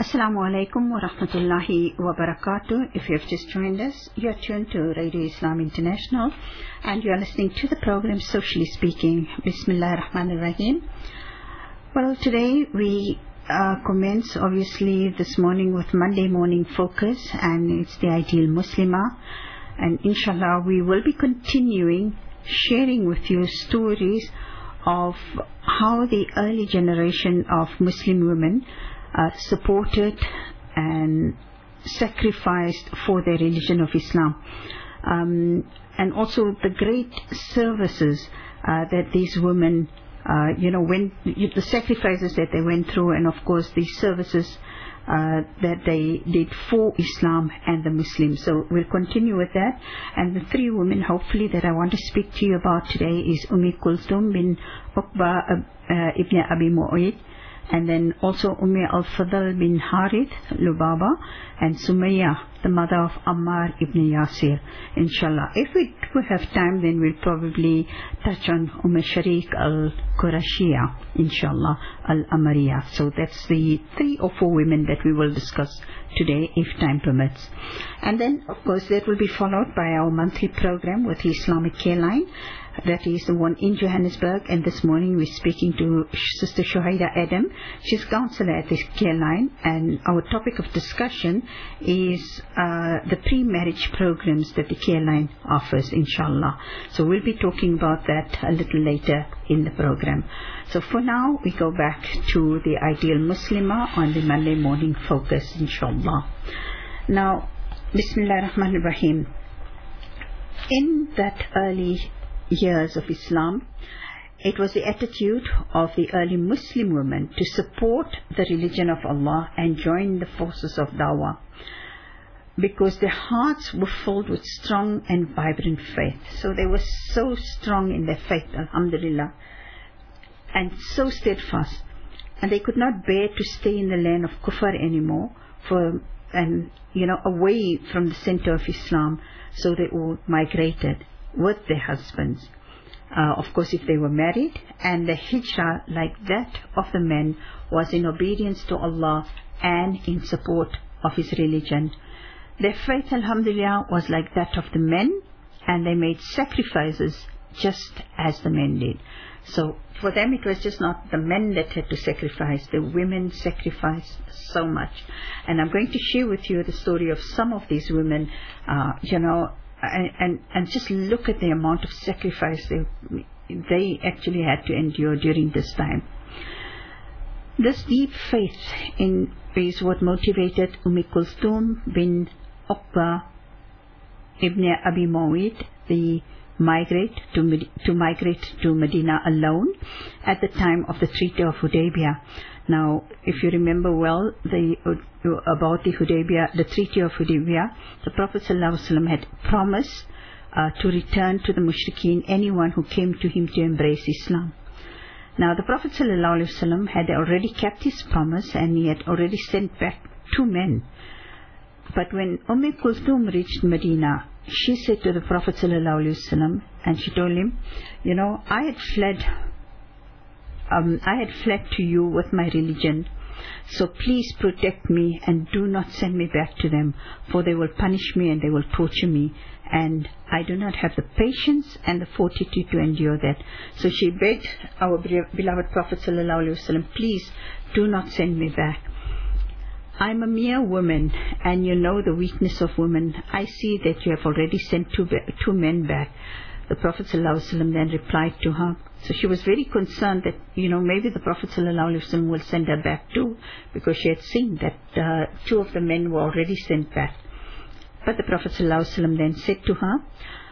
Assalamu alaikum wa rahmatullahi wa barakatuh. If you have just joined us, you are tuned to Radio Islam International and you are listening to the program Socially Speaking. Bismillah ar-Rahman ar-Rahim. Well, today we commence obviously this morning with Monday Morning Focus, and it's the Ideal Muslimah. And inshallah we will be continuing sharing with you stories of how the early generation of Muslim women supported and sacrificed for their religion of Islam, and also the great services that these women, the sacrifices that they went through, and of course the services that they did for Islam and the Muslims. So we'll continue with that. And the three women hopefully that I want to speak to you about today is Kulthum bin Uqba ibn Abi Mu'ayt, and then also al-Fadl bin Harith Lubaba, and Sumayya, the mother of Ammar ibn Yasir, inshallah. If we do have time, then we'll probably touch on Sharik al-Qurashiyya, inshallah, al-Amariya. So that's the 3 or 4 women that we will discuss today, if time permits. And then, of course, that will be followed by our monthly program with the Islamic Care Line. That is the one in Johannesburg, and this morning we're speaking to Sister Shuhaida Adam. She's counselor at this care line, and our topic of discussion is the pre-marriage programs that the care line offers, inshallah. So we'll be talking about that a little later in the program. So for now, we go back to the Ideal Muslimah on the Monday Morning Focus, inshallah. Now, Bismillah ar-Rahman ar-Rahim. In that early years of Islam, it was the attitude of the early Muslim women to support the religion of Allah and join the forces of Dawah, because their hearts were filled with strong and vibrant faith. So they were so strong in their faith, alhamdulillah, and so steadfast, and they could not bear to stay in the land of Kufr anymore, away from the center of Islam. So they all migrated with their husbands, of course if they were married, and the hijrah, like that of the men, was in obedience to Allah and in support of His religion. Their faith, alhamdulillah, was like that of the men, and they made sacrifices just as the men did. So for them it was just not the men that had to sacrifice, the women sacrificed so much. And I'm going to share with you the story of some of these women, and just look at the amount of sacrifice they actually had to endure during this time. This deep faith is what motivated Kulthum bin Uqba ibn Abi Mu'ayt to migrate to Medina alone at the time of the Treaty of Hudaybiyah. Now, if you remember well about the Treaty of Hudaybiyah, the Prophet ﷺ had promised to return to the mushrikeen anyone who came to him to embrace Islam. Now, the Prophet ﷺ had already kept his promise, and he had already sent back 2 men. But when Kulthum reached Medina, she said to the Prophet ﷺ, and she told him, I had fled to you with my religion, so please protect me and do not send me back to them, for they will punish me and they will torture me, and I do not have the patience and the fortitude to endure that. So she begged our beloved Prophet ﷺ, please do not send me back. I'm a mere woman, and you know the weakness of women. I see that you have already sent 2 men back. The Prophet ﷺ then replied to her. So she was very concerned that, maybe the Prophet ﷺ will send her back too, because she had seen that 2 of the men were already sent back. But the Prophet ﷺ then said to her,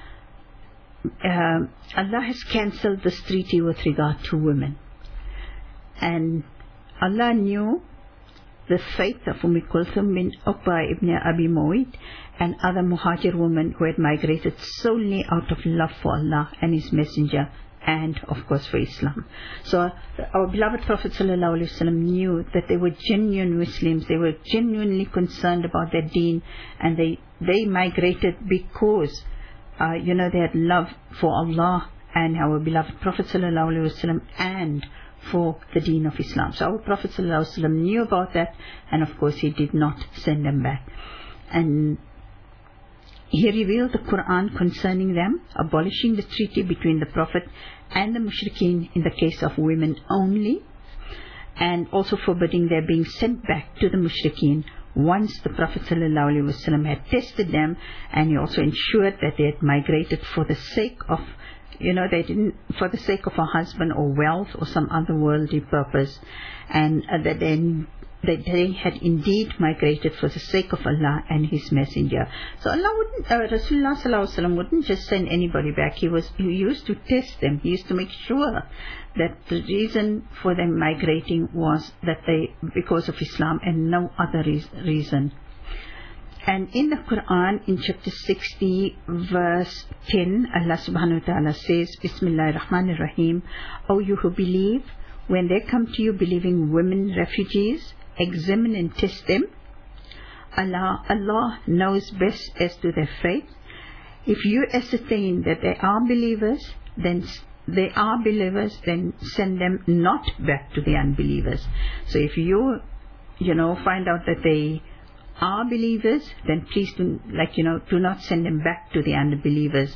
Allah has cancelled this treaty with regard to women. And Allah knew the faith of Kulthum bin Uqba ibn Abi Mu'ayt and other Muhajir women who had migrated solely out of love for Allah and His Messenger, and of course for Islam. So our beloved Prophet ﷺ knew that they were genuine Muslims, they were genuinely concerned about their deen, and they migrated because they had love for Allah and our beloved Prophet ﷺ and for the deen of Islam. So our Prophet ﷺ knew about that, and of course he did not send them back. And he revealed the Quran concerning them, abolishing the treaty between the Prophet and the mushrikeen in the case of women only, and also forbidding their being sent back to the mushrikeen once the Prophet ﷺ had tested them, and he also ensured that they had migrated for the sake of, they didn't for the sake of a husband or wealth or some other worldly purpose, and that they had indeed migrated for the sake of Allah and His Messenger. So Rasulullah ﷺ wouldn't just send anybody back. He used to test them. He used to make sure that the reason for them migrating was that because of Islam and no other reason. And in the Quran, in chapter 60, verse 10, Allah subhanahu wa ta'ala says, Bismillahir Rahmanir Rahim, O you who believe, when they come to you believing women refugees, examine and test them. Allah knows best as to their faith. If you ascertain that they are believers, then send them not back to the unbelievers. So if you find out that they are believers, then please do not send them back to the unbelievers.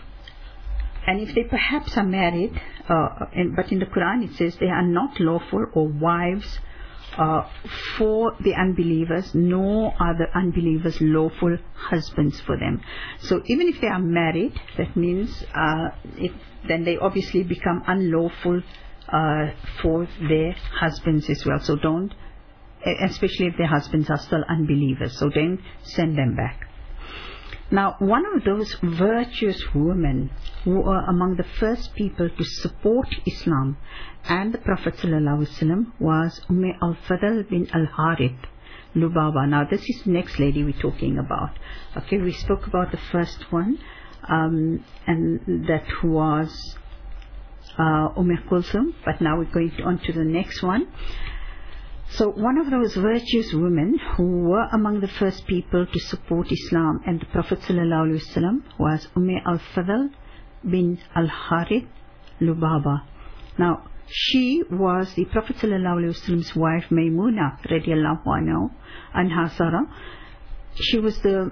And if they perhaps are married, but in the Quran it says they are not lawful or wives for the unbelievers, nor are the unbelievers lawful husbands for them. So even if they are married, that means then they obviously become unlawful for their husbands as well. So don't, especially if their husbands are still unbelievers, so then send them back. Now, one of those virtuous women who were among the first people to support Islam and the Prophet ﷺ was al-Fadl bin al-Harith Lubaba. Now, this is the next lady we're talking about. Okay, we spoke about the first one, and that was Kulthum, but now we're going on to the next one. So one of those virtuous women who were among the first people to support Islam and the Prophet ﷺ was al-Fadl bin al-Harith Lubaba. Now, she was the Prophet ﷺ's wife, Maymuna radiallahu anha Sara. She was the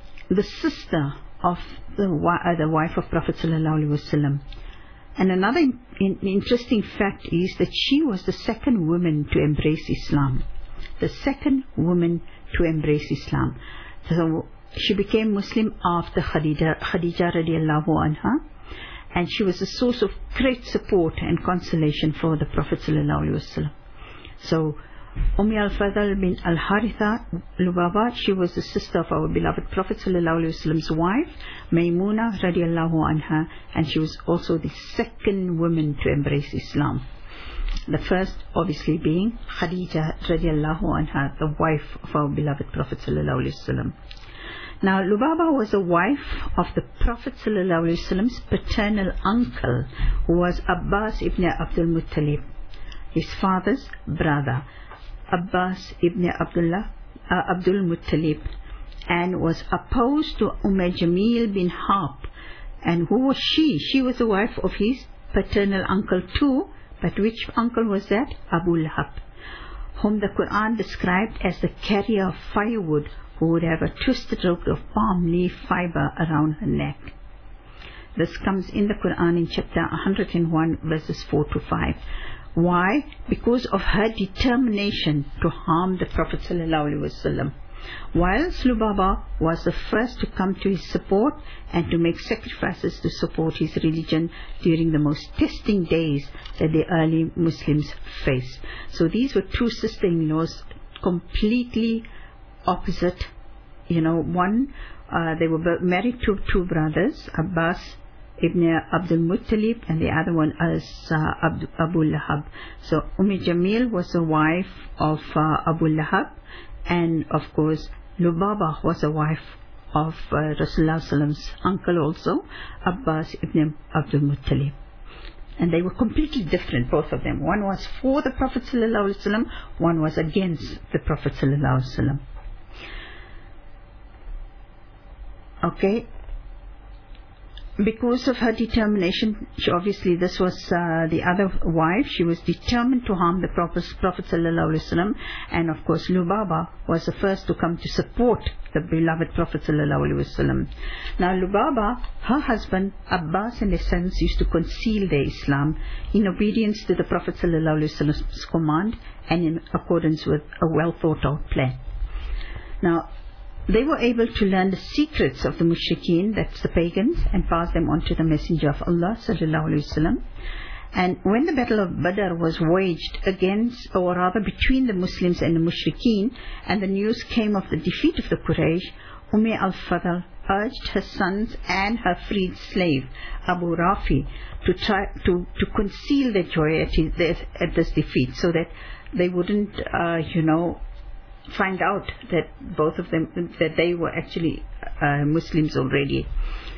sister of the wife of Prophet ﷺ. And another interesting fact is that she was the second woman to embrace Islam. The second woman to embrace Islam. So she became Muslim after Khadija radiallahu anha, and she was a source of great support and consolation for the Prophet sallallahu alaihi wasallam. So al-Fadl bin al-Haritha Lubaba, she was the sister of our beloved Prophet sallallahu alaihi wasallam's wife, Maymuna radiallahu anha, and she was also the second woman to embrace Islam. The first obviously being Khadija radiallahu anha, the wife of our beloved Prophet sallallahu alaihi wasallam. Now, Lubaba was a wife of the Prophet ﷺ's paternal uncle, who was Abbas ibn Abdul Muttalib, his father's brother, Abbas ibn Abdul Muttalib, and was opposed to Jamil bin Harb. And who was she? She was the wife of his paternal uncle too, but which uncle was that? Abu Lahab, whom the Quran described as the carrier of firewood, who would have a twisted rope of palm leaf fiber around her neck. This comes in the Quran in chapter 101 verses 4 to 5. Why? Because of her determination to harm the Prophet ﷺ. Whilst Lubaba was the first to come to his support and to make sacrifices to support his religion during the most testing days that the early Muslims faced. So these were two sister-in-laws, completely opposite. One, they were married to two brothers, Abbas ibn Abdul Muttalib, and the other one is Abu Lahab. So Jamil was the wife of Abu Lahab, and of course Lubaba was the wife of Rasulullah's uncle also, Abbas ibn Abdul Muttalib. And they were completely different, both of them. One was for the Prophet ﷺ, one was against the Prophet ﷺ. Okay. because of her determination, obviously this was the other wife, she was determined to harm the Prophet ﷺ, and of course Lubaba was the first to come to support the beloved Prophet ﷺ. Now Lubaba, her husband Abbas and his sons used to conceal their Islam in obedience to the Prophet ﷺ's command and in accordance with a well thought out plan. Now they were able to learn the secrets of the mushrikeen, that's the pagans, and pass them on to the Messenger of Allah sallallahu alaihi wasallam. And when the battle of Badr was waged against, or rather between the Muslims and the mushrikeen, and the news came of the defeat of the Quraysh, al-Fadl urged her sons and her freed slave Abu Rafi to try to conceal their joy at this defeat, so that they wouldn't find out that both of them, that they were actually Muslims already.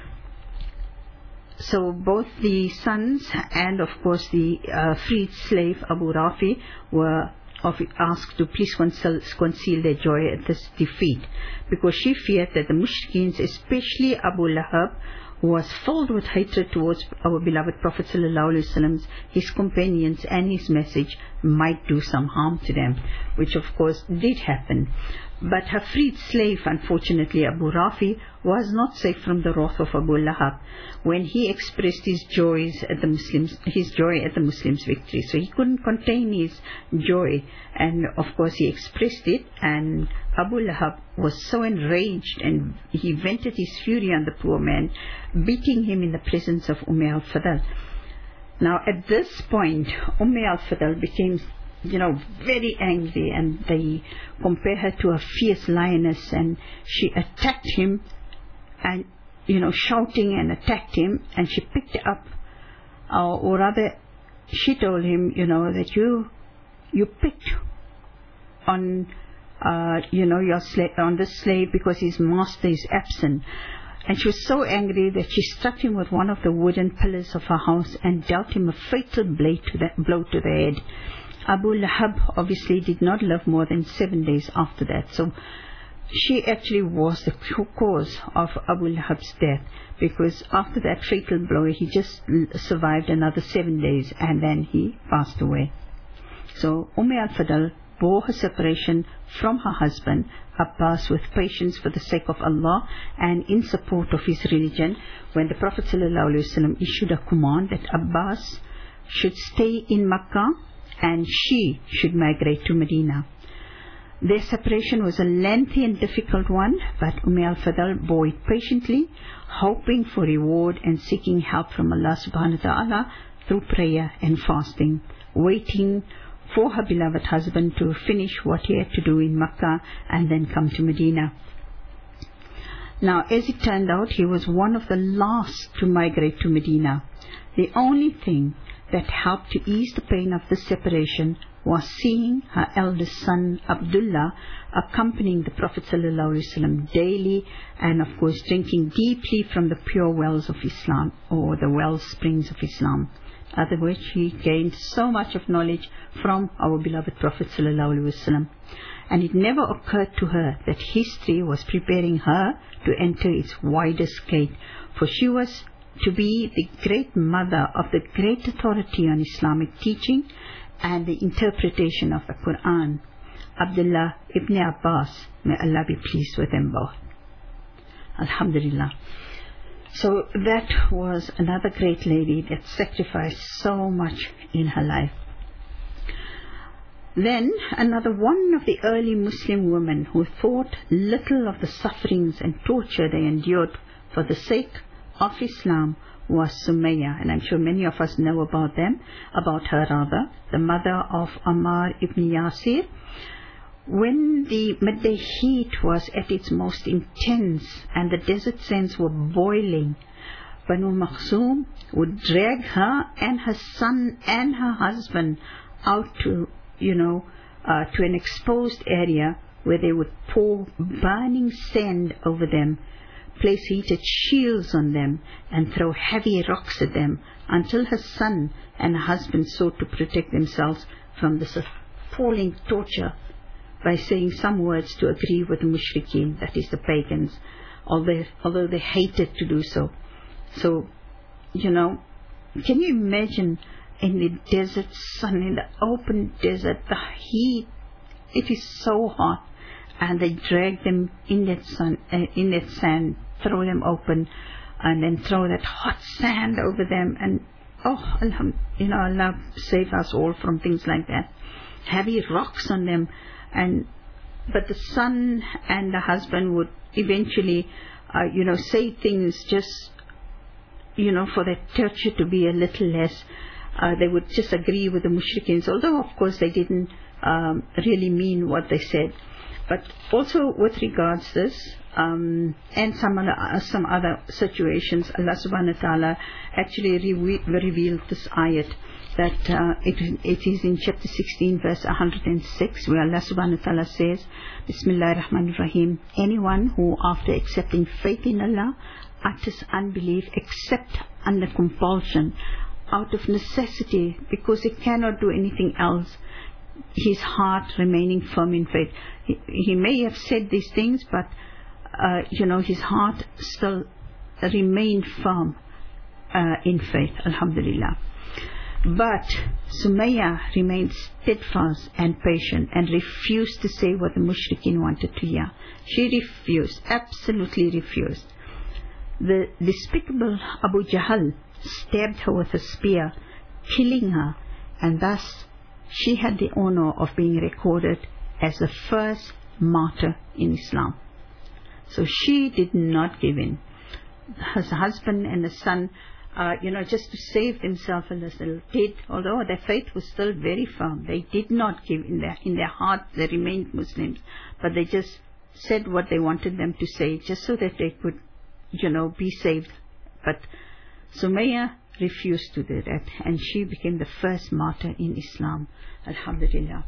So both the sons and of course the freed slave Abu Rafi were asked to please conceal their joy at this defeat, because she feared that the mushrikeens, especially Abu Lahab, who was filled with hatred towards our beloved Prophet ﷺ, his companions and his message, might do some harm to them, which of course did happen. But her freed slave, unfortunately Abu Rafi, was not safe from the wrath of Abu Lahab when he expressed his joy at the Muslims' victory. So he couldn't contain his joy, and of course he expressed it, and Abu Lahab was so enraged and he vented his fury on the poor man, beating him in the presence of al-Fadl. Now at this point al-Fadl became very angry, and they compare her to a fierce lioness, and she attacked him and shouting and attacked him, and she picked up or rather she told him that you picked on your slave, on the slave, because his master is absent. And she was so angry that she struck him with one of the wooden pillars of her house and dealt him a fatal blow to the head. Abu Lahab obviously did not live more than 7 days after that. So she actually was the cause of Abu Lahab's death, because after that fatal blow he just survived another 7 days and then he passed away. So al-Fadl bore her separation from her husband Abbas with patience for the sake of Allah and in support of his religion, when the Prophet ﷺ issued a command that Abbas should stay in Makkah and she should migrate to Medina. Their separation was a lengthy and difficult one, but al-Fadl bore it patiently, hoping for reward and seeking help from Allah subhanahu wa ta'ala through prayer and fasting, waiting for her beloved husband to finish what he had to do in Makkah and then come to Medina. Now, as it turned out, he was one of the last to migrate to Medina. The only thing that helped to ease the pain of this separation was seeing her eldest son Abdullah accompanying the Prophet ﷺ daily, and of course drinking deeply from the pure wells of Islam, or the well springs of Islam. Other words, she gained so much of knowledge from our beloved Prophet ﷺ, and it never occurred to her that history was preparing her to enter its widest gate, for she was to be the great mother of the great authority on Islamic teaching and the interpretation of the Quran, Abdullah ibn Abbas, may Allah be pleased with them both. Alhamdulillah. So that was another great lady that sacrificed so much in her life. Then another one of the early Muslim women who thought little of the sufferings and torture they endured for the sake of Islam was Sumayya, and I'm sure many of us know about her, the mother of Ammar ibn Yasir. When the midday heat was at its most intense and the desert sands were boiling, Banu Makhzum would drag her and her son and her husband out to an exposed area where they would pour burning sand over them, place heated shields on them, and throw heavy rocks at them, until her son and her husband sought to protect themselves from this appalling torture by saying some words to agree with the mushrikeen, that is the pagans, although they hated to do so. So, can you imagine in the desert sun, in the open desert, the heat, it is so hot, and they drag them in that sun, in that sand, throw them open, and then throw that hot sand over them, and Allah save us all from things like that. Heavy rocks on them, but the son and the husband would eventually, say things just, for that torture to be a little less. They would just agree with the mushrikins, although of course they didn't really mean what they said. But also with regards to this, and some other situations, Allah subhanahu wa ta'ala actually revealed this ayat, that it is in chapter 16 verse 106, where Allah subhanahu wa ta'ala says, Bismillahir Rahmanir Rahim, anyone who after accepting faith in Allah utters unbelief except under compulsion, out of necessity, because he cannot do anything else, his heart remaining firm in faith. He may have said these things, but his heart still remained firm in faith, alhamdulillah. But Sumayya remained steadfast and patient and refused to say what the mushrikeen wanted to hear. She refused, absolutely refused. The despicable Abu Jahl stabbed her with a spear, killing her, and thus she had the honor of being recorded as the first martyr in Islam. So she did not give in. Her husband and the son, just to save themselves a little, did, although their faith was still very firm, they did not give in. In their heart they remained Muslims, but they just said what they wanted them to say, just so that they could, be saved. But Sumayya refused to do that, and she became the first martyr in Islam, alhamdulillah.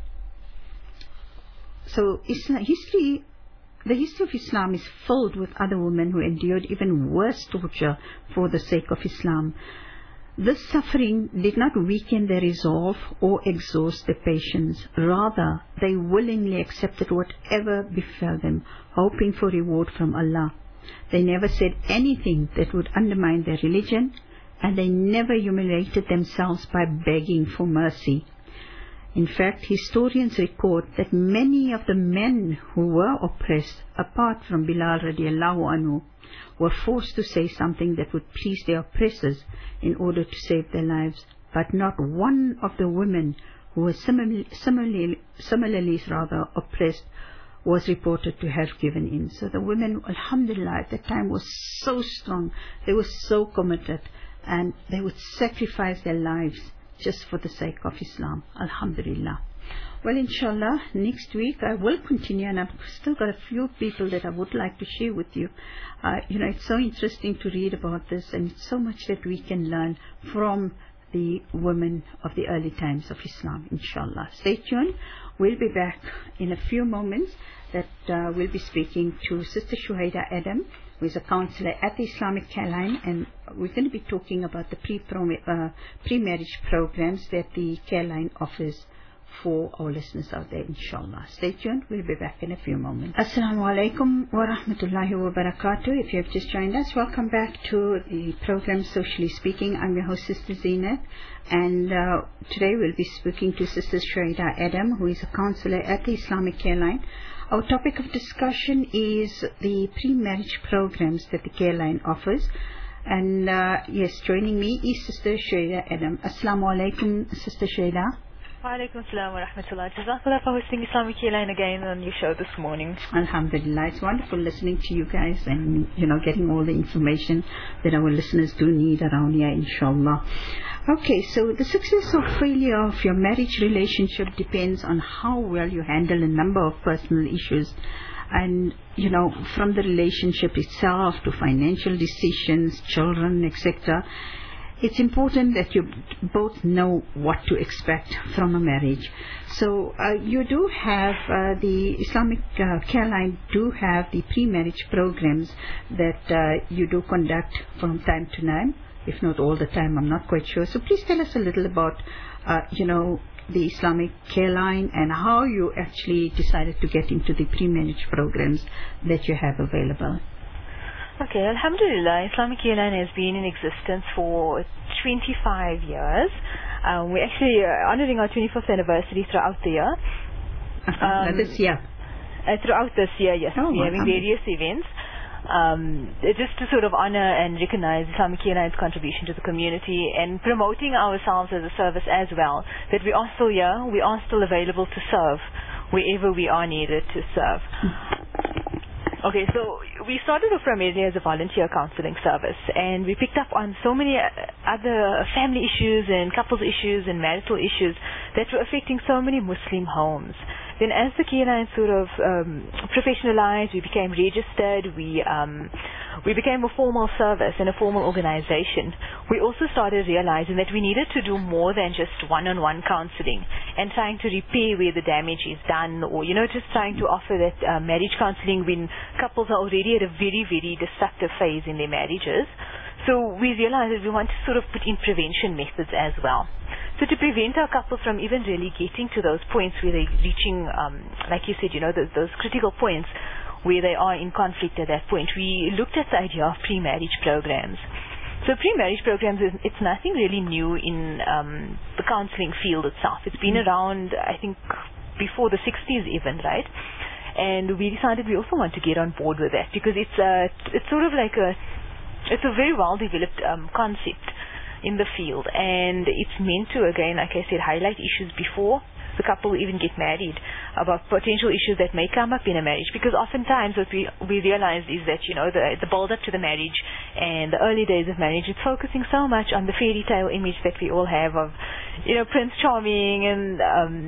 So the history of Islam is filled with other women who endured even worse torture for the sake of Islam. This suffering did not weaken their resolve or exhaust their patience. Rather, they willingly accepted whatever befell them, hoping for reward from Allah. They never said anything that would undermine their religion, and they never humiliated themselves by begging for mercy. In fact, historians record that many of the men who were oppressed, apart from Bilal radiallahu anhu, were forced to say something that would please their oppressors in order to save their lives. But not one of the women who were similarly oppressed was reported to have given in. So the women, alhamdulillah, at that time were so strong, they were so committed, and they would sacrifice their lives just for the sake of Islam, alhamdulillah. Well, inshallah, next week I will continue, and I've still got a few people that I would like to share with you. It's so interesting to read about this, and it's so much that we can learn from the women of the early times of Islam, inshallah. Stay tuned. We'll be back in a few moments. That we'll be speaking to Sister Shuhaida Adam, who is a counselor at the Islamic Care Line, and we're going to be talking about the pre-marriage programs that the Care Line offers for our listeners out there, inshallah. Stay tuned. We'll be back in a few moments. Assalamu alaikum wa rahmatullahi wa barakatuh. If you have just joined us, welcome back to the program Socially Speaking. I'm your host, Sister Zeenat, and today we'll be speaking to Sister Shuhaida Adam, who is a counselor at the Islamic Care Line. Our topic of discussion is the pre-marriage programs that the Care Line offers. And yes, joining me is Sister Shuhaida Adam. Assalamu alaikum, Sister Shuhaida. Wa alaikum assalam wa rahmatullah. Jazakallah for hosting Islamic Care Line again on your show this morning. Alhamdulillah. It's wonderful listening to you guys and, getting all the information that our listeners do need around here, inshallah. Okay, so the success or failure of your marriage relationship depends on how well you handle a number of personal issues. And, from the relationship itself to financial decisions, children, etc. It's important that you both know what to expect from a marriage. So you do have, the Islamic Care Line do have the pre-marriage programs that you do conduct from time to time. If not all the time, I'm not quite sure. So please tell us a little about, the Islamic Care Line and how you actually decided to get into the pre-marriage programs that you have available. Okay, Alhamdulillah, Islamic Airline has been in existence for 25 years. We're actually honoring our 25th anniversary throughout the year. This year? Throughout this year, yes. Oh, we're having various events. Just to sort of honor and recognize Islamic Airline's contribution to the community and promoting ourselves as a service as well, that we are still here, we are still available to serve wherever we are needed to serve. Okay, so we started off primarily as a volunteer counseling service, and we picked up on so many other family issues and couples issues and marital issues that were affecting so many Muslim homes. Then as the K9 sort of professionalized, we became registered, we became a formal service and a formal organization. We also started realizing that we needed to do more than just one-on-one counseling and trying to repair where the damage is done, or, you know, just trying to offer that marriage counseling when couples are already at a very, very destructive phase in their marriages. So we realized that we want to sort of put in prevention methods as well. So to prevent our couples from even really getting to those points where they're reaching, like you said, you know, those critical points where they are in conflict at that point, we looked at the idea of pre-marriage programs. So pre-marriage programs, it's nothing really new in the counseling field itself. It's been around, I think, before the 60s even, right? And we decided we also want to get on board with that because it's sort of like it's a very well-developed concept in the field, and it's meant to, again, like I said, highlight issues before the couple even get married, about potential issues that may come up in a marriage, because oftentimes what we realize is that, you know, the build up to the marriage and the early days of marriage, it's focusing so much on the fairy tale image that we all have of, you know, Prince Charming and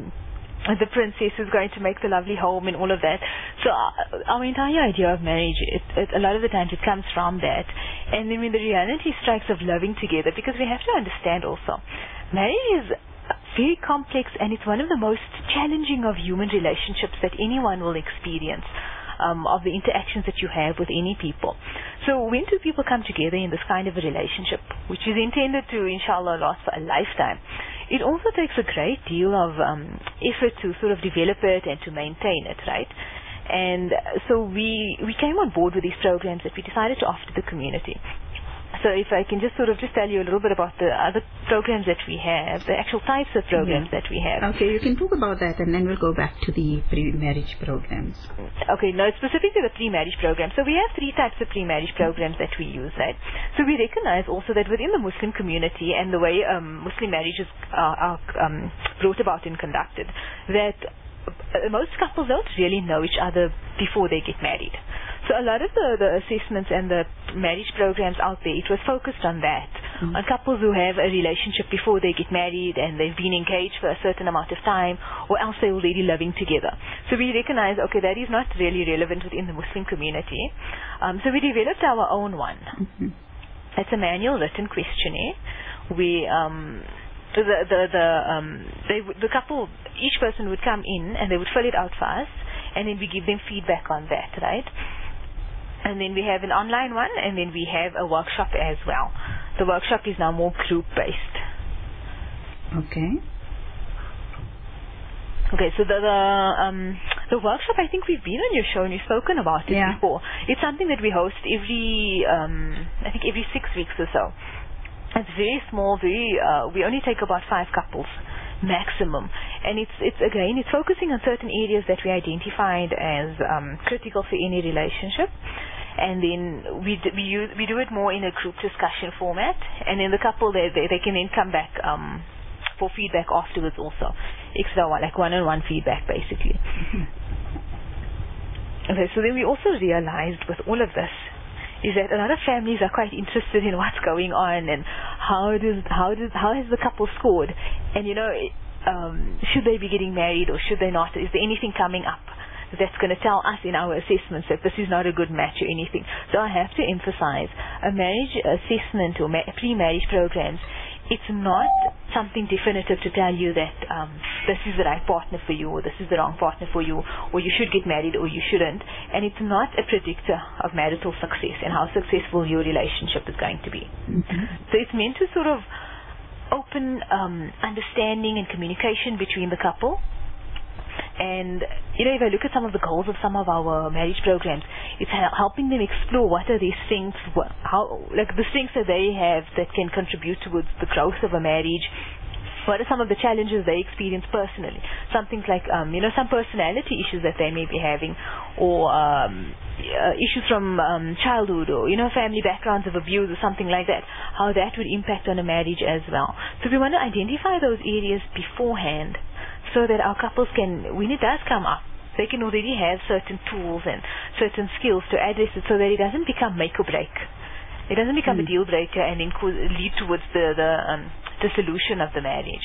the princess who's going to make the lovely home and all of that. So our entire idea of marriage, a lot of the times it comes from that. And then when the reality strikes of loving together, because we have to understand also, marriage is very complex and it's one of the most challenging of human relationships that anyone will experience, of the interactions that you have with any people. So when two people come together in this kind of a relationship, which is intended to, inshallah, last for a lifetime, it also takes a great deal of effort to sort of develop it and to maintain it, right? And so we came on board with these programs that we decided to offer to the community. So if I can just sort of tell you a little bit about the other programs that we have, the actual types of programs that we have. Okay, you can talk about that and then we'll go back to the pre-marriage programs. Okay, no, specifically the pre-marriage program. So we have three types of pre-marriage programs that we use, right? So we recognize also that within the Muslim community and the way Muslim marriages are brought about and conducted, that most couples don't really know each other before they get married. So a lot of the assessments and the marriage programs out there, it was focused on that, on couples who have a relationship before they get married and they've been engaged for a certain amount of time, or else they're already living together. So we recognize, okay, that is not really relevant within the Muslim community. So we developed our own one. It's a manual written questionnaire. We the couple, each person would come in and they would fill it out for us, and then we give them feedback on that, right? And then we have an online one, and then we have a workshop as well. The workshop is now more group-based. Okay. Okay, so the workshop, I think we've been on your show and you've spoken about it before. It's something that we host every 6 weeks or so. It's very small, we only take about 5 couples maximum, and it's focusing on certain areas that we identified as critical for any relationship, and then we do it more in a group discussion format, and then the couple they can then come back for feedback afterwards also, extra like one-on-one feedback basically. Okay, so then we also realized with all of this is that a lot of families are quite interested in what's going on and how has the couple scored, and you know, should they be getting married or should they not? Is there anything coming up that's going to tell us in our assessments that this is not a good match or anything? So I have to emphasize, a marriage assessment or pre-marriage programs, it's not something definitive to tell you that this is the right partner for you or this is the wrong partner for you, or you should get married or you shouldn't. And it's not a predictor of marital success and how successful your relationship is going to be. So it's meant to sort of open understanding and communication between the couple. And, you know, if I look at some of the goals of some of our marriage programs, It's helping them explore what are their strengths, the strengths that they have that can contribute towards the growth of a marriage. What are some of the challenges they experience personally? Some things like, some personality issues that they may be having, or issues from childhood, or, family backgrounds of abuse or something like that, how that would impact on a marriage as well. So we want to identify those areas beforehand so that our couples can, when it does come up, they can already have certain tools and certain skills to address it so that it doesn't become make or break. It doesn't become a deal breaker and then lead towards the solution of the marriage.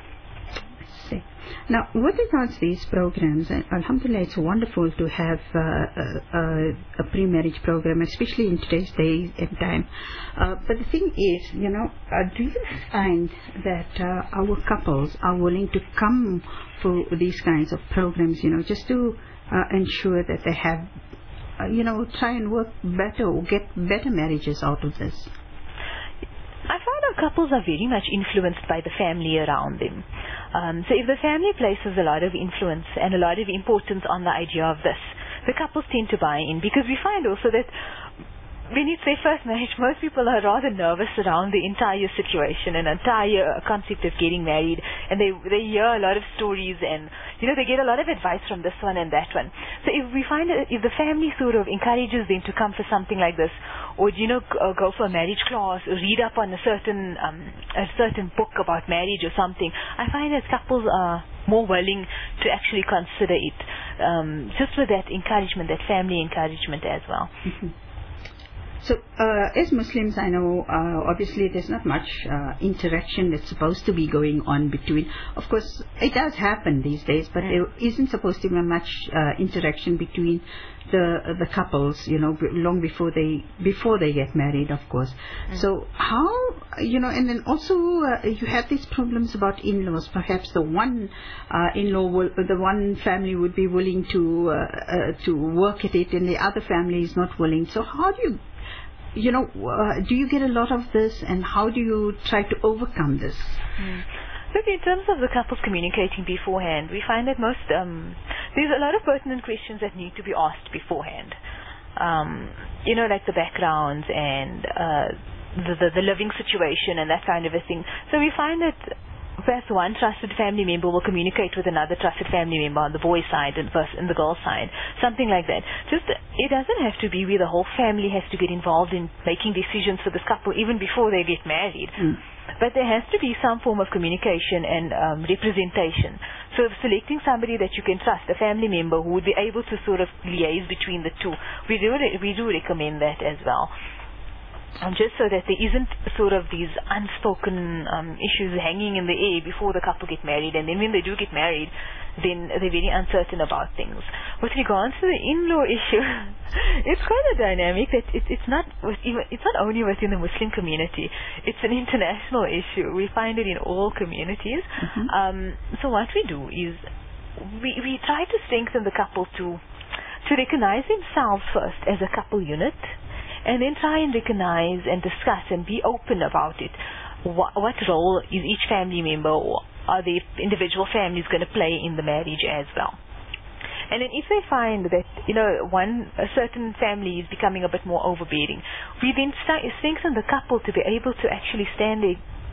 Now, with regards to these programs, alhamdulillah, it's wonderful to have a pre-marriage program, especially in today's day and time. But the thing is, do you find that our couples are willing to come for these kinds of programs, just to ensure that they have, try and work better or get better marriages out of this? I find our couples are very much influenced by the family around them. So if the family places a lot of influence and a lot of importance on the idea of this, the couples tend to buy in, because we find also that when it's their first marriage, most people are rather nervous around the entire situation and entire concept of getting married, and they hear a lot of stories, and they get a lot of advice from this one and that one. So if we find that if the family sort of encourages them to come for something like this, or go for a marriage class, or read up on a certain book about marriage or something, I find that couples are more willing to actually consider it, just with that encouragement, that family encouragement as well. So, as Muslims, I know, obviously there's not much interaction that's supposed to be going on between. Of course, it does happen these days, but there isn't supposed to be much interaction between the couples, long before they get married, of course. So how, and then also you have these problems about in-laws. Perhaps the one the one family would be willing to work at it, and the other family is not willing. So how do do you get a lot of this, and how do you try to overcome this? Look, in terms of the couples communicating beforehand, we find that there's a lot of pertinent questions that need to be asked beforehand. Like the backgrounds and the living situation and that kind of a thing. So we find that perhaps one trusted family member will communicate with another trusted family member on the boy's side and the girl's side, something like that. It doesn't have to be where the whole family has to get involved in making decisions for this couple even before they get married. But there has to be some form of communication and representation. So selecting somebody that you can trust, a family member who would be able to sort of liaise between the two, we do recommend that as well. Just so that there isn't sort of these unspoken issues hanging in the air before the couple get married, and then when they do get married, then they're very uncertain about things. With regards to the in-law issue, it's quite a dynamic that it's not only within the Muslim community, it's an international issue. We find it in all communities. So what we do is we try to strengthen the couple to recognize themselves first as a couple unit, and then try and recognize and discuss and be open about it. What role is each family member, or are the individual families going to play in the marriage as well? And then if they find that a certain family is becoming a bit more overbearing, we then strengthen the couple to be able to actually stand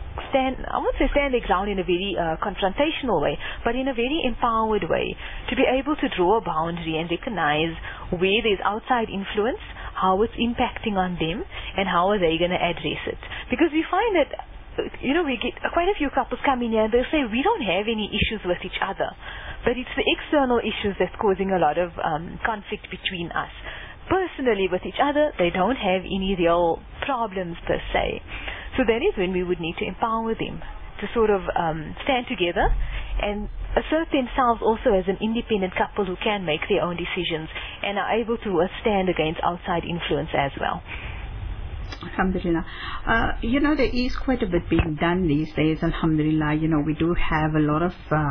I won't say stand their ground in a very confrontational way, but in a very empowered way, to be able to draw a boundary and recognize where there's outside influence, how it's impacting on them, and how are they going to address it. Because we find that, we get quite a few couples come in here and they'll say, we don't have any issues with each other, but it's the external issues that's causing a lot of conflict between us. Personally, with each other, they don't have any real problems per se. So that is when we would need to empower them to sort of stand together and assert themselves also as an independent couple who can make their own decisions and are able to stand against outside influence as well. Alhamdulillah. There is quite a bit being done these days, alhamdulillah. We do have a lot of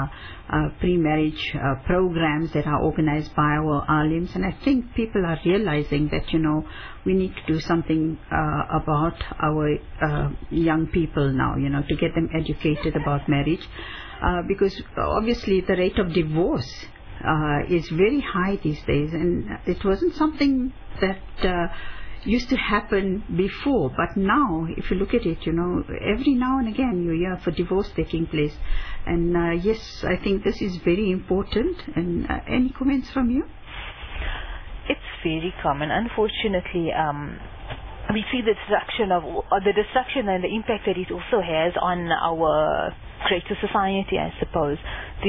pre-marriage programs that are organized by our alims, and I think people are realizing that, we need to do something about our young people now, to get them educated about marriage, because obviously the rate of divorce is very high these days, and it wasn't something that used to happen before, but now if you look at it, every now and again you hear of a divorce taking place, and yes, I think this is very important. And any comments from you? It's very common, unfortunately. We see the destruction and the impact that it also has on our greater society, I suppose.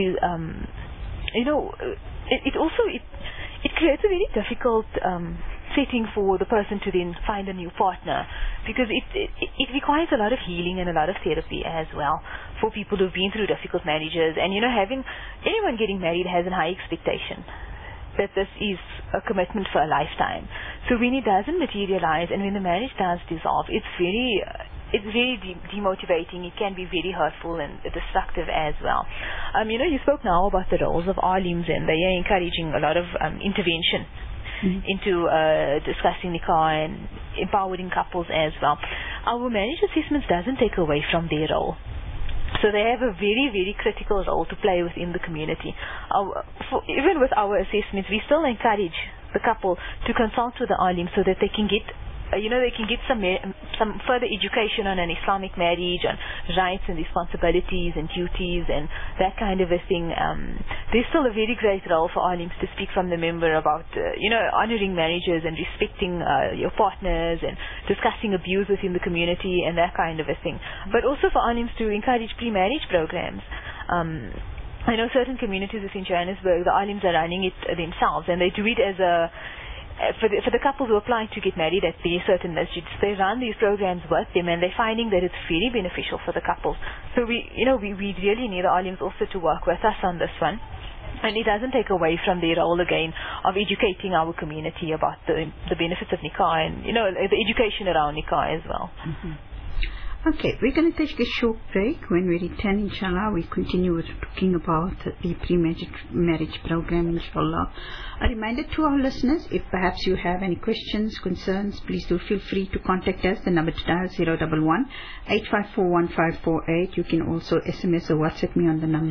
It creates a very difficult setting for the person to then find a new partner, because it requires a lot of healing and a lot of therapy as well for people who've been through difficult marriages. And having anyone getting married has a high expectation that this is a commitment for a lifetime. So when it doesn't materialize and when the marriage does dissolve, it's very demotivating. It can be very hurtful and destructive as well. You spoke now about the roles of alims, and they are encouraging a lot of intervention into discussing nikah and empowering couples as well. Our marriage assessments doesn't take away from their role. So they have a very, very critical role to play within the community. Even with our assessments, we still encourage the couple to consult with the alim so that they can get some further education on an Islamic marriage, on rights and responsibilities and duties and that kind of a thing. There's still a very great role for alims to speak from the member about, honoring marriages and respecting your partners and discussing abuse within the community and that kind of a thing. But also for alims to encourage pre-marriage programs. I know certain communities within Johannesburg, the alims are running it themselves, and they do it as a for the couples who apply to get married at the certain masjids. They run these programs with them, and they're finding that it's very beneficial for the couples. So we really need the alims also to work with us on this one. And it doesn't take away from their role again of educating our community about the benefits of nikah and the education around nikah as well. Okay, we're going to take a short break. When we return, inshallah, we continue with talking about the pre-marriage program, inshallah. A reminder to our listeners, if perhaps you have any questions, concerns, please do feel free to contact us. The number to dial 011-854-1548. You can also SMS or WhatsApp me on the number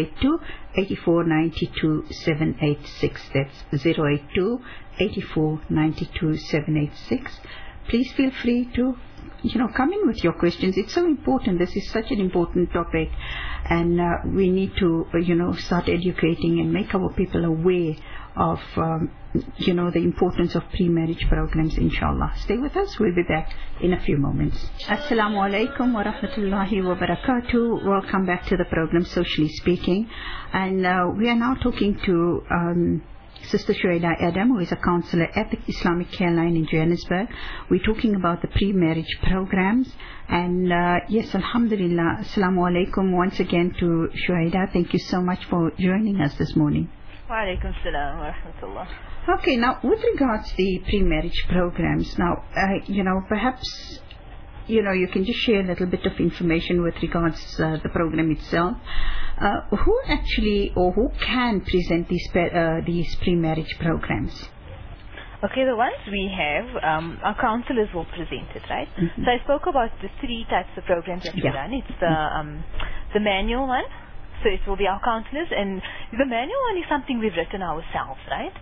082-8492-786. That's 082-8492-786. Please feel free to come in with your questions. It's so important. This is such an important topic, and we need to start educating and make our people aware of the importance of pre-marriage programs, inshallah. Stay with us. We'll be back in a few moments. Assalamu alaikum wa rahmatullahi wa barakatuh. Welcome back to the program Socially Speaking, and we are now talking to Sister Shuaida Adam, who is a counselor at the Islamic Care Line in Johannesburg. We're talking about the pre-marriage programs. And yes, alhamdulillah, assalamu alaikum once again to Shuaida. Thank you so much for joining us this morning. Wa alaikum salam wa rahmatullah. Okay, now with regards to the pre-marriage programs, now, perhaps you can just share a little bit of information with regards to the program itself. Who actually or who can present these pre-marriage programs? Okay, the ones we have, our counselors will present it, right? So I spoke about the three types of programs that we run. It's the manual one, so it will be our counselors, and the manual one is something we've written ourselves, right?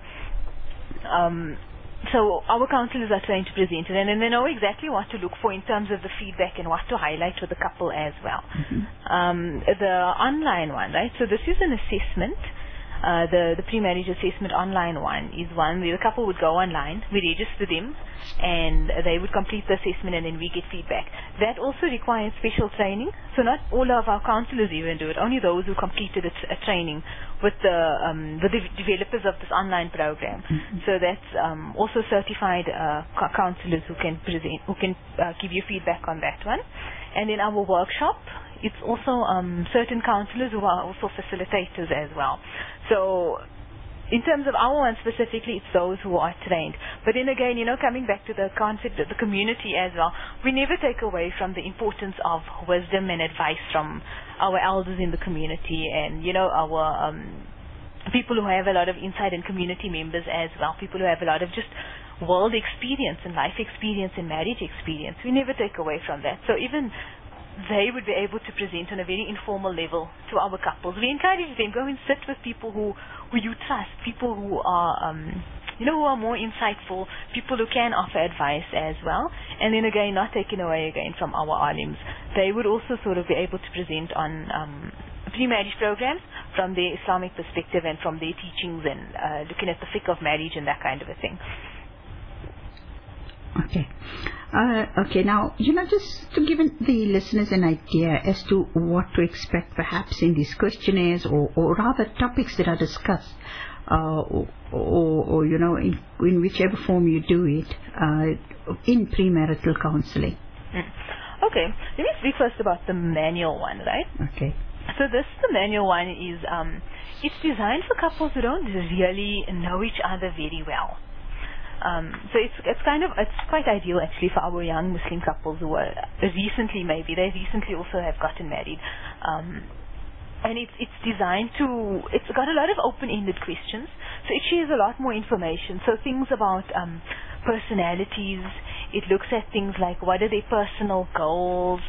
So our counselors are trying to present it, and then they know exactly what to look for in terms of the feedback and what to highlight with the couple as well. The online one, right? So this is an assessment. The pre-marriage assessment online one is one where the couple would go online, we register them, and they would complete the assessment, and then we get feedback. That also requires special training, so not all of our counselors even do it, only those who completed a training with the developers of this online program. So that's also certified counselors who can give you feedback on that one. And in our workshop, it's also certain counselors who are also facilitators as well. So in terms of our one specifically, it's those who are trained. But then again, coming back to the concept of the community as well, we never take away from the importance of wisdom and advice from our elders in the community, and our people who have a lot of insight, and community members as well, people who have a lot of just world experience and life experience and marriage experience. We never take away from that. So even they would be able to present on a very informal level to our couples. We encourage them, go and sit with people who you trust, people who are who are more insightful, people who can offer advice as well, and then again, not taken away again from our alims. They would also sort of be able to present on pre-marriage programs from the Islamic perspective and from their teachings and looking at the fiqh of marriage and that kind of a thing. Okay. Okay, now, just to give the listeners an idea as to what to expect perhaps in these questionnaires or rather topics that are discussed, or in whichever form you do it, in premarital counseling. Okay, let me speak first about the manual one, right? Okay. So the manual one is, it's designed for couples who don't really know each other very well. So it's quite ideal actually for our young Muslim couples who are recently also have gotten married. And it's designed it's got a lot of open-ended questions, so it shares a lot more information. So things about personalities, it looks at things like what are their personal goals,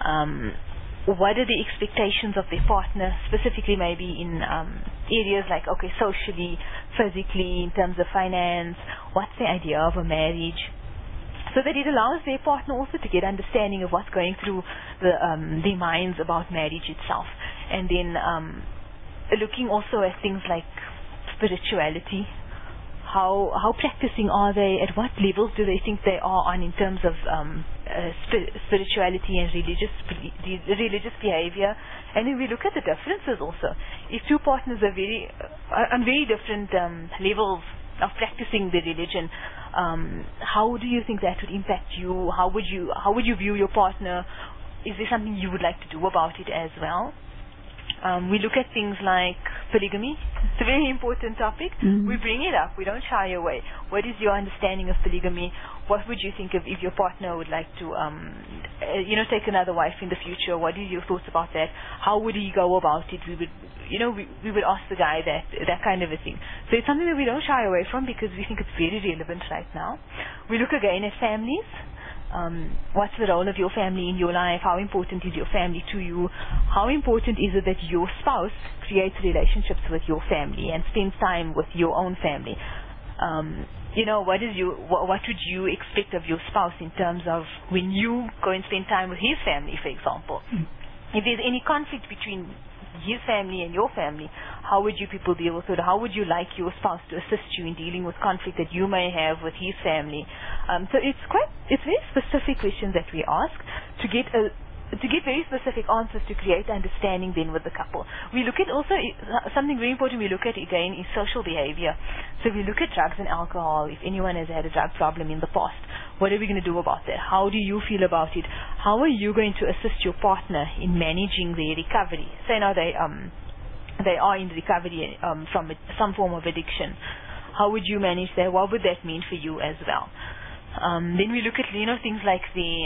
what are the expectations of their partner, specifically maybe in areas like, okay, socially, physically, in terms of finance, what's the idea of a marriage, so that it allows their partner also to get understanding of what's going through their minds about marriage itself. And then looking also at things like spirituality, how practicing are they, at what levels do they think they are on in terms of spirituality and religious behavior. And then we look at the differences also. If two partners are on very different levels of practicing the religion, how do you think that would impact you? How would you view your partner? Is there something you would like to do about it as well? We look at things like polygamy. It's a very important topic. Mm-hmm. We bring it up. We don't shy away. What is your understanding of polygamy? What would you think of if your partner would like to, take another wife in the future? What are your thoughts about that? How would he go about it? We would ask the guy that kind of a thing. So it's something that we don't shy away from because we think it's very relevant right now. We look again at families. What's the role of your family in your life? How important is your family to you? How important is it that your spouse creates relationships with your family and spends time with your own family? What would you expect of your spouse in terms of when you go and spend time with his family, for example? If there's any conflict between his family and your family, how would you people deal with it? How would you like your spouse to assist you in dealing with conflict that you may have with his family? So it's very specific questions that we ask to get very specific answers to create understanding then with the couple. We look at also something very important we look at again is social behavior. So we look at drugs and alcohol. If anyone has had a drug problem in the past, what are we going to do about that? How do you feel about it? How are you going to assist your partner in managing their recovery? Say now they are in recovery from some form of addiction. How would you manage that? What would that mean for you as well? Then we look at things like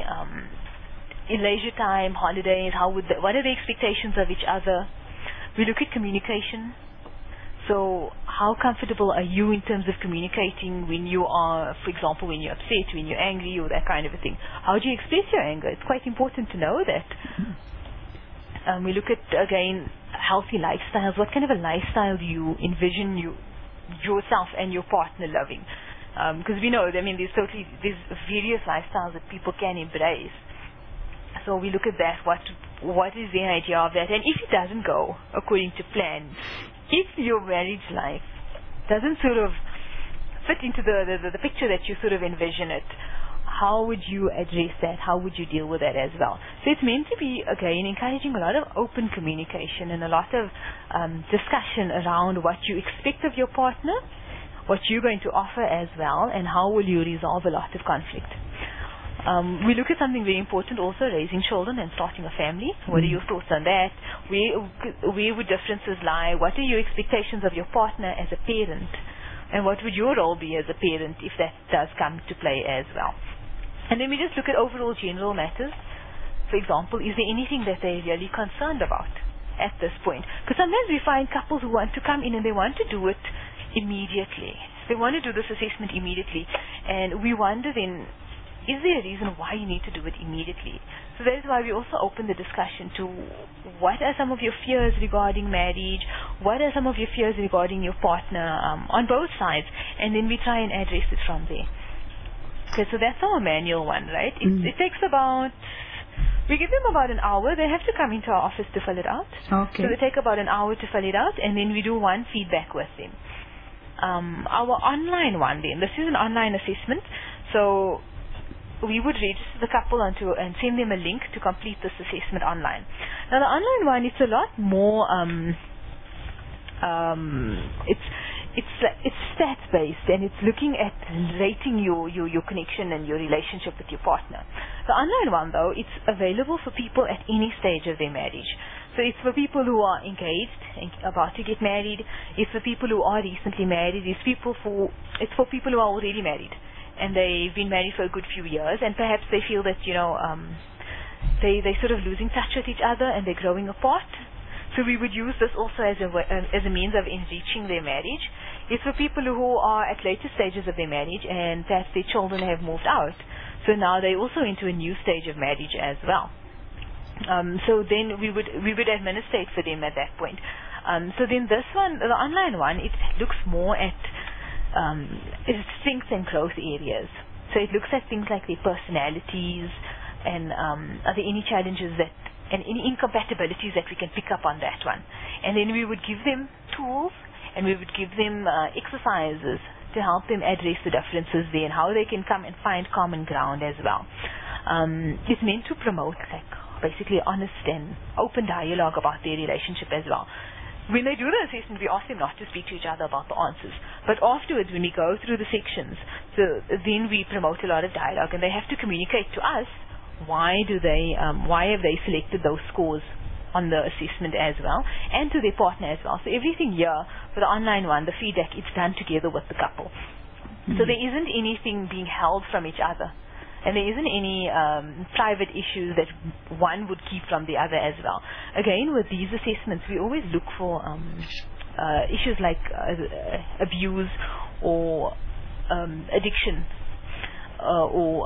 in leisure time, holidays, what are the expectations of each other? We look at communication. So how comfortable are you in terms of communicating when you are, for example, when you're upset, when you're angry, or that kind of a thing? How do you express your anger? It's quite important to know that. We look at, again, healthy lifestyles. What kind of a lifestyle do you envision yourself and your partner living? Because we know, there's various lifestyles that people can embrace. So we look at that, what is the idea of that? And if it doesn't go according to plan, if your marriage life doesn't sort of fit into the picture that you sort of envision it, how would you address that? How would you deal with that as well? So it's meant to be, again, encouraging a lot of open communication and a lot of discussion around what you expect of your partner, what you're going to offer as well, and how will you resolve a lot of conflict. We look at something very important also, raising children and starting a family. What are your thoughts on that? Where would differences lie? What are your expectations of your partner as a parent? And what would your role be as a parent if that does come to play as well? And then we just look at overall general matters. For example, is there anything that they're really concerned about at this point? Because sometimes we find couples who want to come in and they want to do it immediately. They want to do this assessment immediately. And we wonder then, is there a reason why you need to do it immediately? So that is why we also open the discussion to what are some of your fears regarding marriage, what are some of your fears regarding your partner on both sides, and then we try and address it from there. Okay, so that's our manual one, right? It takes about, we give them about an hour. They have to come into our office to fill it out. Okay. So they take about an hour to fill it out, and then we do one feedback with them. Our online one then, this is an online assessment, so we would register the couple onto and send them a link to complete this assessment online. Now the online one, it's a lot more, it's stats based, and it's looking at rating your connection and your relationship with your partner. The online one though, it's available for people at any stage of their marriage. So it's for people who are engaged and about to get married. It's for people who are recently married. It's for people who are already married and they've been married for a good few years, and perhaps they feel that they're sort of losing touch with each other and they're growing apart. So we would use this also as a means of enriching their marriage. It's for people who are at later stages of their marriage and perhaps their children have moved out. So now they're also into a new stage of marriage as well. So then we would administrate for them at that point. So then this one, the online one, it looks more at its strengths and growth areas. So it looks at things like their personalities and are there any challenges and any incompatibilities that we can pick up on that one. And then we would give them tools and we would give them exercises to help them address the differences there and how they can come and find common ground as well. It's meant to promote basically honest and open dialogue about their relationship as well. When they do the assessment, we ask them not to speak to each other about the answers. But afterwards, when we go through the sections, then we promote a lot of dialogue, and they have to communicate to us why have they selected those scores on the assessment as well, and to their partner as well. So everything here for the online one, the feedback, it's done together with the couple. So there isn't anything being held from each other. And there isn't any private issues that one would keep from the other as well. Again, with these assessments, we always look for issues like abuse or addiction or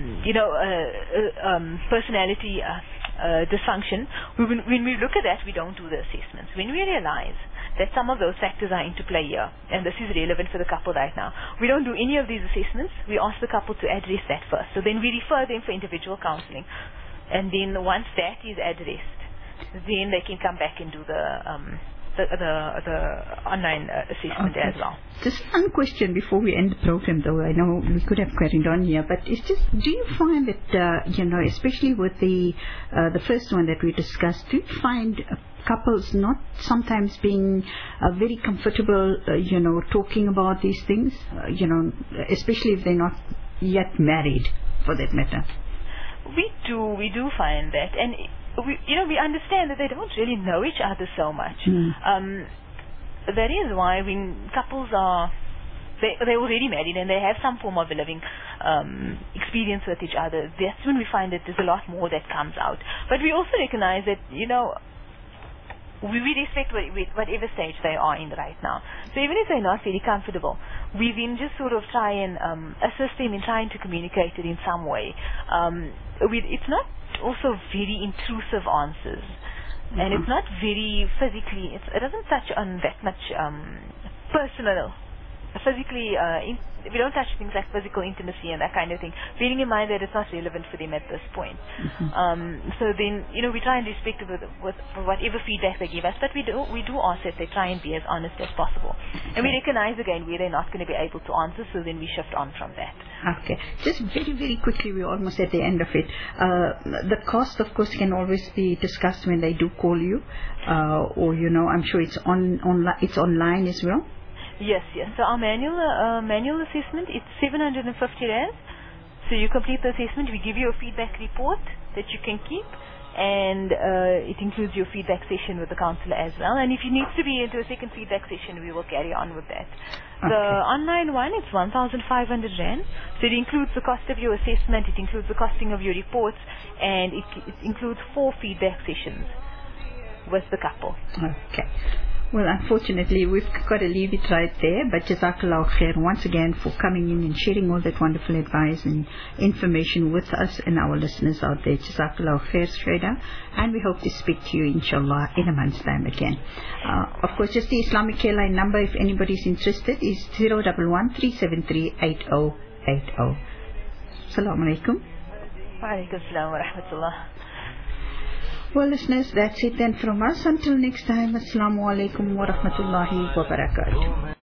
personality dysfunction. When we look at that, we don't do the assessments. When we realize that some of those factors are into play here, and this is relevant for the couple right now, we don't do any of these assessments. We ask the couple to address that first. So then we refer them for individual counseling. And then once that is addressed, then they can come back and do the online assessment as well. Just one question before we end the program, though. I know we could have carried on here, but it's just, do you find that, especially with the first one that we discussed, do you find couples not sometimes being very comfortable, talking about these things, especially if they're not yet married, for that matter? We do find that, and we understand that they don't really know each other so much. That is why when couples they're already married and they have some form of a living experience with each other, that's when we find that there's a lot more that comes out. But we also recognize that, we respect whatever stage they are in right now. So even if they're not very comfortable, we then just sort of try and assist them in trying to communicate it in some way. It's not also very intrusive answers, and it's not very physically, it doesn't touch on that much personal, physically, we don't touch things like physical intimacy and that kind of thing, bearing in mind that it's not relevant for them at this point. So then, we try and respect with whatever feedback they give us, but we do ask that they try and be as honest as possible. And we recognize again where they're not going to be able to answer, so then we shift on from that. Okay. Just very, very quickly, we're almost at the end of it. The cost, of course, can always be discussed when they do call you, or, I'm sure it's it's online as well. Yes. So our manual assessment, it's 750 Rand. So you complete the assessment, we give you a feedback report that you can keep, and it includes your feedback session with the counsellor as well. And if you need to be into a second feedback session, we will carry on with that. Okay. The online one, it's 1,500 Rand. So it includes the cost of your assessment, it includes the costing of your reports, and it includes 4 feedback sessions with the couple. Okay. Well, unfortunately, we've got to leave it right there. But Jazakallah khair once again for coming in and sharing all that wonderful advice and information with us and our listeners out there. Jazakallah khair, Shweta. And we hope to speak to you, inshallah, in a month's time again. Of course, just the Islamic Care Line number, if anybody's interested, is 011-373-8080. Assalamu alaikum. Wa alaikum assalam wa rahmatullah. Well, listeners, that's it then from us. Until next time, Assalamu alaikum wa rahmatullahi wa barakatuh.